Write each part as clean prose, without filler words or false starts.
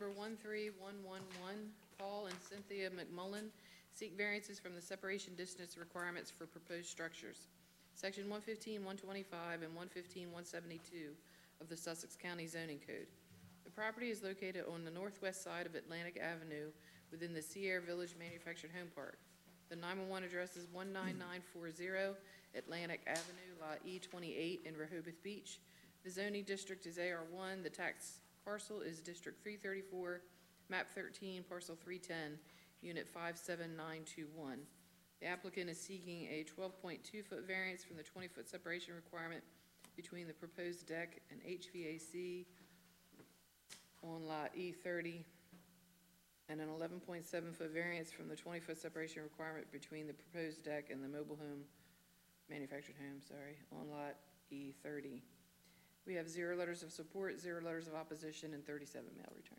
number 13111, Paul and Cynthia McMullen seek variances from the separation distance requirements for proposed structures. Section 115, 125, and 115, 172 of the Sussex County Zoning Code. The property is located on the northwest side of Atlantic Avenue within the Sierra Village Manufactured Home Park. The 911 address is 19940 Atlantic Avenue, Lot E28 in Rehoboth Beach. The zoning district is AR1. The tax parcel is District 334, Map 13, Parcel 310, Unit 57921. The applicant is seeking a 12.2-foot variance from the 20-foot separation requirement between the proposed deck and HVAC on Lot E30, and an 11.7-foot variance from the 20-foot separation requirement between the proposed deck and the mobile home, manufactured home, on Lot E30. We have 0 letters of support, 0 letters of opposition, and 37 mail return.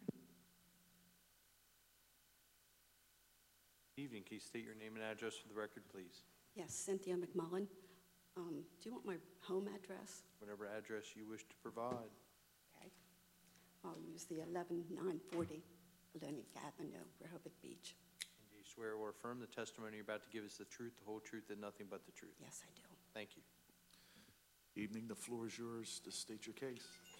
Evening. Can you state your name and address for the record, please? Yes, Cynthia McMullen. Do you want my home address? Whatever address you wish to provide. Okay. I'll use the 11940 Atlantic Avenue, Rehoboth Beach. And do you swear or affirm the testimony you're about to give is the truth, the whole truth, and nothing but the truth? Yes, I do. Thank you. Evening, the floor is yours to state your case.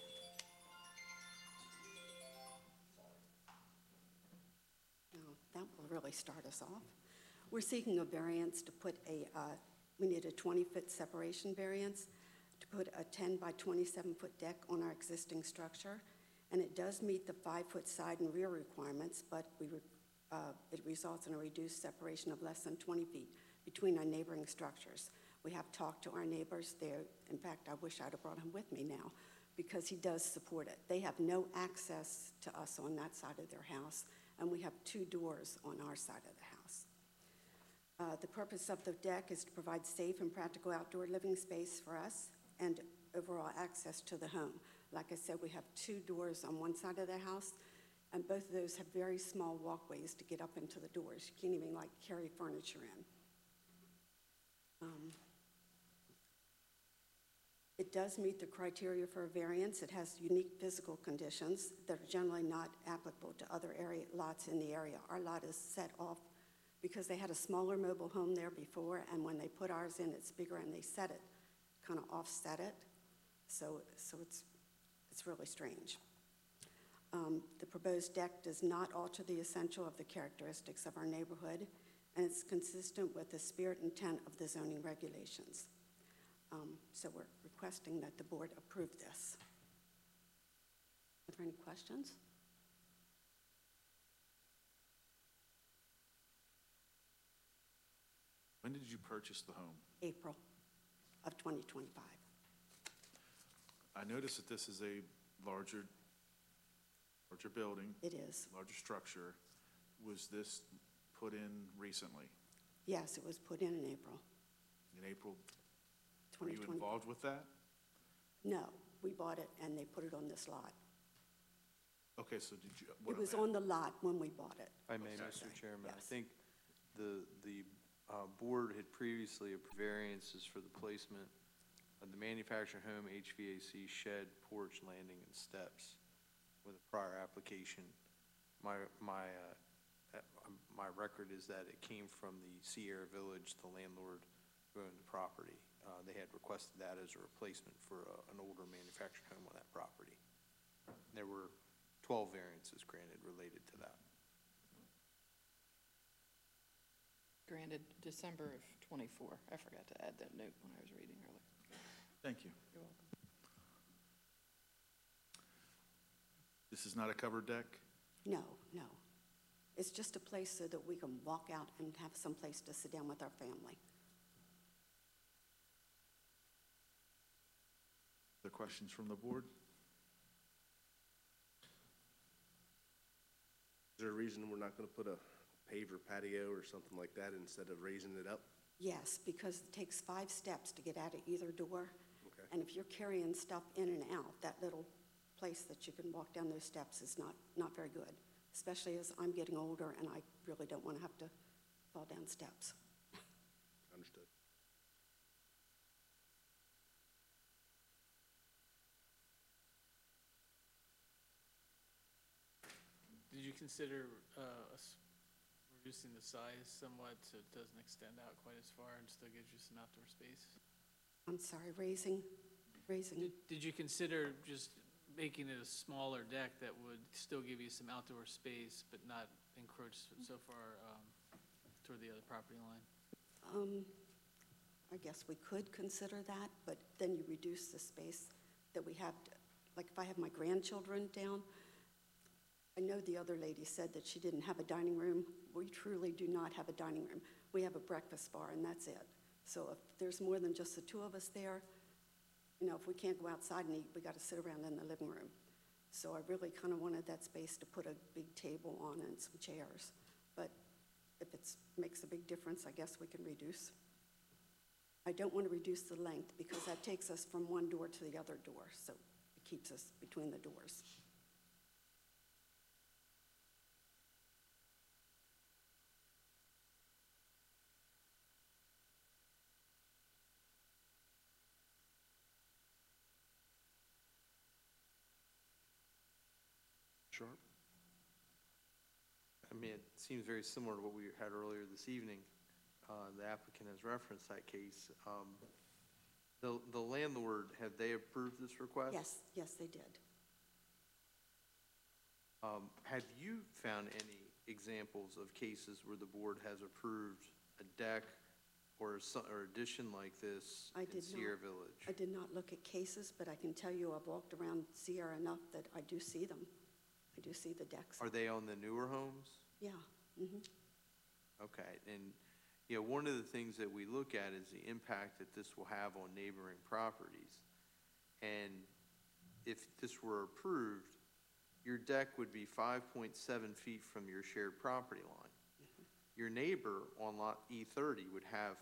Now, that will really start us off. We're seeking a variance to put we need a 20-foot separation variance to put a 10 by 27-foot deck on our existing structure. And it does meet the 5-foot side and rear requirements, but it results in a reduced separation of less than 20 feet between our neighboring structures. We have talked to our neighbors there. In fact, I wish I'd have brought him with me now because he does support it. They have no access to us on that side of their house, and we have 2 doors on our side of the house. The purpose of the deck is to provide safe and practical outdoor living space for us and overall access to the home. Like I said, we have 2 doors on one side of the house, and both of those have very small walkways to get up into the doors. You can't even carry furniture in. It does meet the criteria for a variance. It has unique physical conditions that are generally not applicable to other lots in the area. Our lot is set off because they had a smaller mobile home there before, and when they put ours in, it's bigger, and they set it, kind of offset it. So it's really strange. The proposed deck does not alter the essential of the characteristics of our neighborhood, and it's consistent with the spirit and intent of the zoning regulations. So we're requesting that the board approve this. Are there any questions? When did you purchase the home? April of 2025. I noticed that this is a larger building. It is. Larger structure. Was this put in recently? Yes, it was put in April. In April? Were you 2020. involved with that? No, we bought it and they put it on this lot. Okay, so did you? It was on the lot when we bought it. If I may, Mr. Chairman, I Yes. think the board had previously approved variances for the placement of the manufactured home HVAC shed, porch, landing, and steps with a prior application. My record is that it came from the Sierra Village, the landlord who owned the property. They had requested that as a replacement for an older manufactured home on that property. There were 12 variances granted related to that. Granted December of 24. I forgot to add that note when I was reading earlier. Thank you. You're welcome. This is not a covered deck? No. It's just a place so that we can walk out and have some place to sit down with our family. Other questions from the board? Is there a reason we're not going to put a paver patio or something like that instead of raising it up? Yes, because it takes 5 steps to get out of either door. Okay. And if you're carrying stuff in and out, that little place that you can walk down those steps is not very good, especially as I'm getting older and I really don't want to have to fall down steps. Understood. consider reducing the size somewhat so it doesn't extend out quite as far and still gives you some outdoor space? I'm sorry, raising, Did you consider just making it a smaller deck that would still give you some outdoor space but not encroach so far toward the other property line? I guess we could consider that, but then you reduce the space that we have. Like if I have my grandchildren down, I know the other lady said that she didn't have a dining room. We truly do not have a dining room. We have a breakfast bar and that's it. So if there's more than just the two of us there, you know, if we can't go outside and eat, we got to sit around in the living room. So I really kind of wanted that space to put a big table on and some chairs. But if it makes a big difference, I guess we can reduce. I don't want to reduce the length because that takes us from one door to the other door. So it keeps us between the doors. Sharp? I mean, it seems very similar to what we had earlier this evening. The applicant has referenced that case. The landlord, have they approved this request? Yes, they did. Have you found any examples of cases where the board has approved a deck or addition like this I in did Sierra not. Village? I did not look at cases, but I can tell you I've walked around Sierra enough that I do see them. I do see the decks. Are they on the newer homes? Yeah. Mm-hmm. Okay, and, you know, one of the things that we look at is the impact that this will have on neighboring properties. And if this were approved, your deck would be 5.7 feet from your shared property line. Your neighbor on lot E30 would have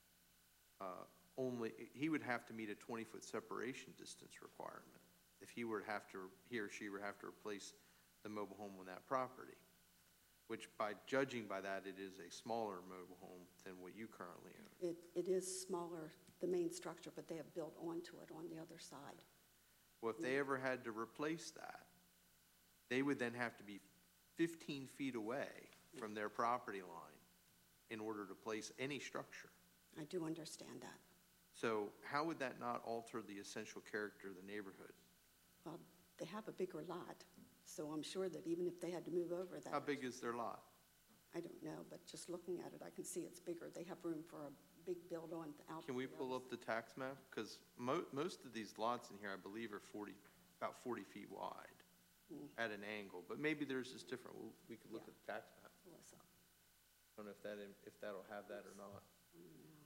he would have to meet a 20-foot separation distance requirement if he or she would have to replace the mobile home on that property, which by judging by that, it is a smaller mobile home than what you currently own. It is smaller, the main structure, but they have built onto it on the other side. Well, if they ever had to replace that, they would then have to be 15 feet away from their property line in order to place any structure. I do understand that. So how would that not alter the essential character of the neighborhood? Well, they have a bigger lot, so I'm sure that even if they had to move over that. How big is their lot? I don't know, but just looking at it, I can see it's bigger. They have room for a big build on out. Can we the pull other up the tax map? Because most of these lots in here, I believe, are about 40 feet wide at an angle. But maybe there's just different. We could look Yeah. at the tax map. side. What's up? I don't know if that'll have that or not. I don't know.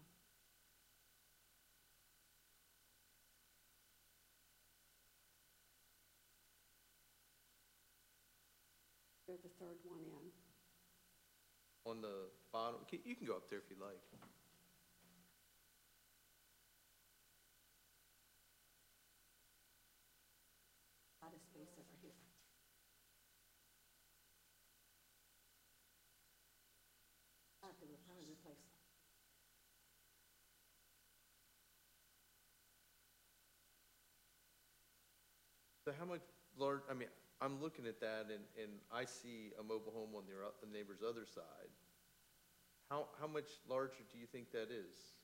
They're the third one in. On the bottom, you can go up there if you'd like. Lot of space over here. I have to probably replace that. So how much large, I mean, I'm looking at that and I see a mobile home on the neighbor's other side. How much larger do you think that is?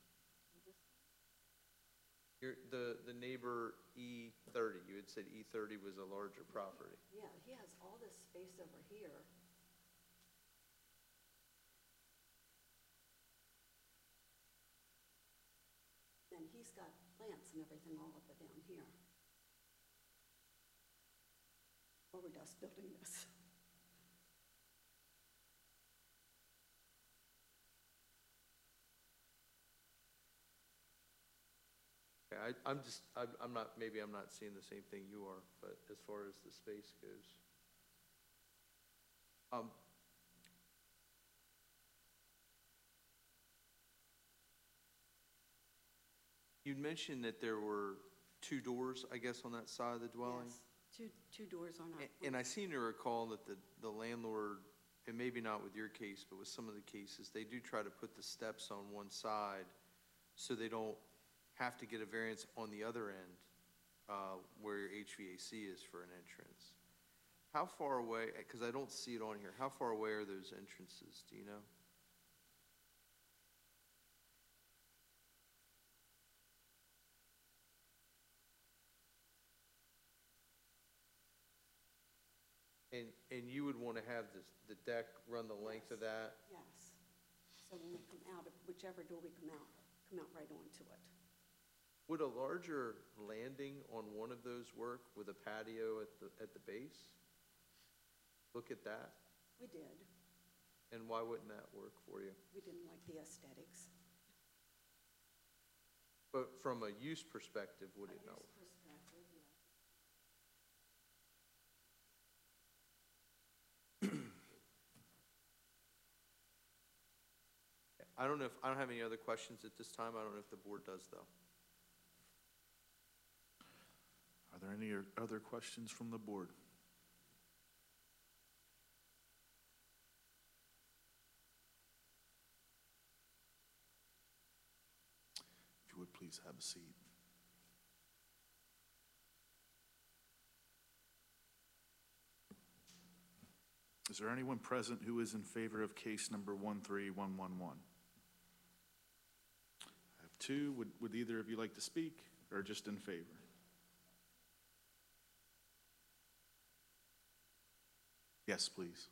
The neighbor E30, you had said E30 was a larger property. Yeah, he has all this space over here. And he's got plants and everything all up and down here. Or we're just building this. Okay, maybe I'm not seeing the same thing you are, but as far as the space goes. You'd mentioned that there were two doors, I guess, on that side of the dwelling? Yes, two doors on our. And I seem to recall that the landlord, and maybe not with your case, but with some of the cases, they do try to put the steps on one side so they don't have to get a variance on the other end where your HVAC is for an entrance. How far away, because I don't see it on here, how far away are those entrances, do you know? And you would want to have the deck run the length of that? Yes. So when we come out, of whichever door we come out right onto it. Would a larger landing on one of those work with a patio at the base? Look at that. We did. And why wouldn't that work for you? We didn't like the aesthetics. But from a use perspective, would it not? Perspective, yeah. I don't know if, I don't have any other questions at this time. I don't know if the board does, though. Are there any other questions from the board? If you would please have a seat. Is there anyone present who is in favor of case number 13111? I have two. Would either of you like to speak, or just in favor? Yes, please.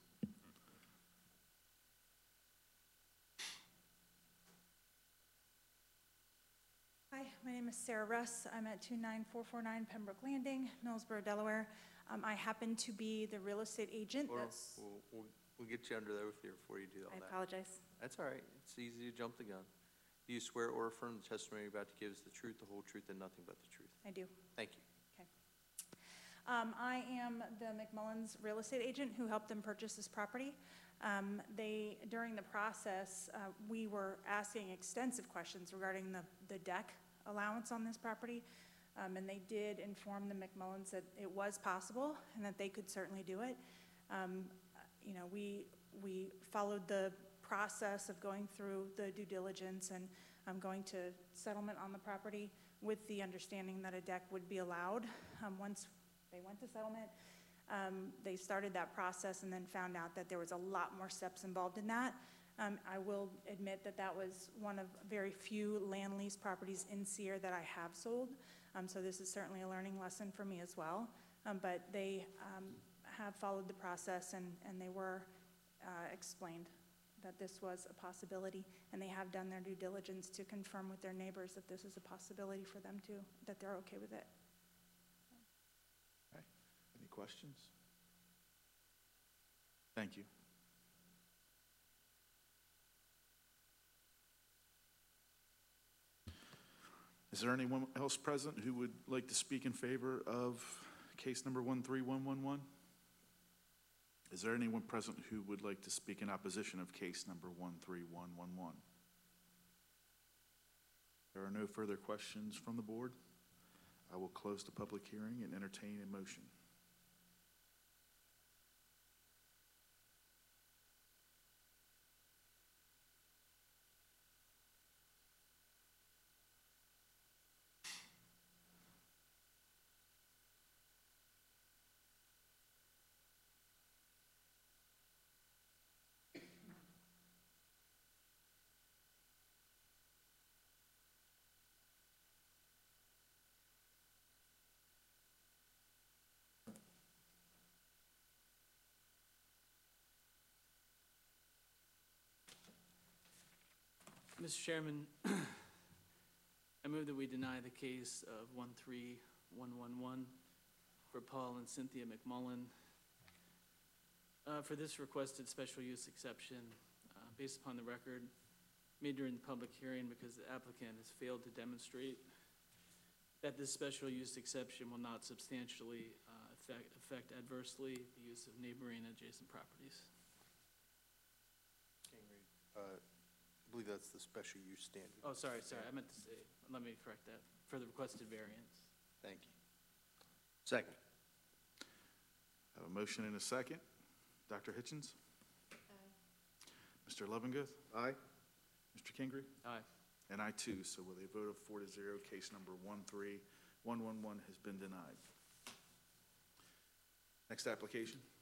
Hi, my name is Sarah Russ. I'm at 29449 Pembroke Landing, Millsboro, Delaware. I happen to be the real estate agent Or that's, we'll get you under oath here before you do all I that. apologize. That's all right. It's easy to jump the gun. Do you swear or affirm the testimony you're about to give is the truth, the whole truth, and nothing but the truth? I do. Thank you. Okay. I am the McMullins real estate agent who helped them purchase this property. During the process, we were asking extensive questions regarding the deck allowance on this property. And they did inform the McMullins that it was possible and that they could certainly do it. You know, we followed the process of going through the due diligence and going to settlement on the property with the understanding that a deck would be allowed. Once they went to settlement, they started that process and then found out that there was a lot more steps involved in that. I will admit that that was one of very few land lease properties in Sear that I have sold. So this is certainly a learning lesson for me as well. But they have followed the process and they were explained that this was a possibility. And they have done their due diligence to confirm with their neighbors that this is a possibility for them too, that they're okay with it. Okay. Any questions? Thank you. Is there anyone else present who would like to speak in favor of case number 13111? Is there anyone present who would like to speak in opposition of case number 13111? There are no further questions from the board. I will close the public hearing and entertain a motion. Mr. Chairman, I move that we deny the case of 13111 for Paul and Cynthia McMullen for this requested special use exception based upon the record made during the public hearing because the applicant has failed to demonstrate that this special use exception will not substantially affect adversely the use of neighboring and adjacent properties. I believe that's the special use standard. Oh, sorry, I meant to say, let me correct that, for the requested variance. Thank you. Second. I have a motion and a second. Dr. Hitchens? Mr. Levengood? Aye. Mr. Kingery? Aye. And I too, so with a vote of 4-0, case number 13111 has been denied. Next application?